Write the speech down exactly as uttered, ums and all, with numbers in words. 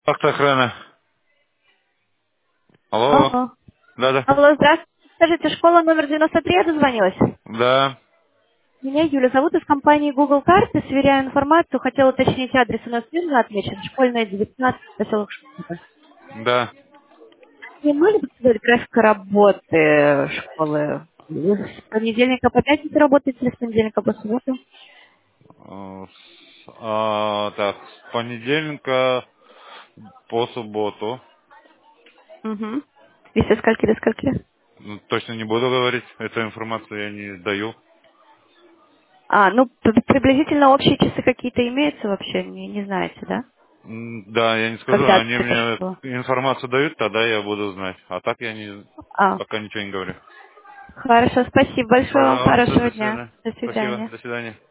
Автоохрана. Алло. Алло. Да-да. Алло, здравствуйте. Скажите, школа номер девяносто три, я дозвонилась? Да. Меня Юля зовут, из компании Google Карты, сверяю информацию, хотела уточнить адрес, у нас верно отмечен, школьная девятнадцать, поселок Школа. Да. Не могли бы сказать график работы школы? Вы с понедельника по пятницу работаете или с понедельника по субботу? Э, с- а, так, с понедельника по субботу. Угу. И со скольки до скольки? Ну, точно не буду говорить. Эту информацию я не даю. А, ну, п- приблизительно общие часы какие-то имеются вообще, не, не знаете, да? М, Да, я не скажу. Когда Они это мне было? информацию дают, тогда я буду знать. А так я не, А, пока ничего не говорю. хорошо, спасибо большое вам, Пожалуйста, до хорошего дня. свидания. До Спасибо. свидания. До свидания.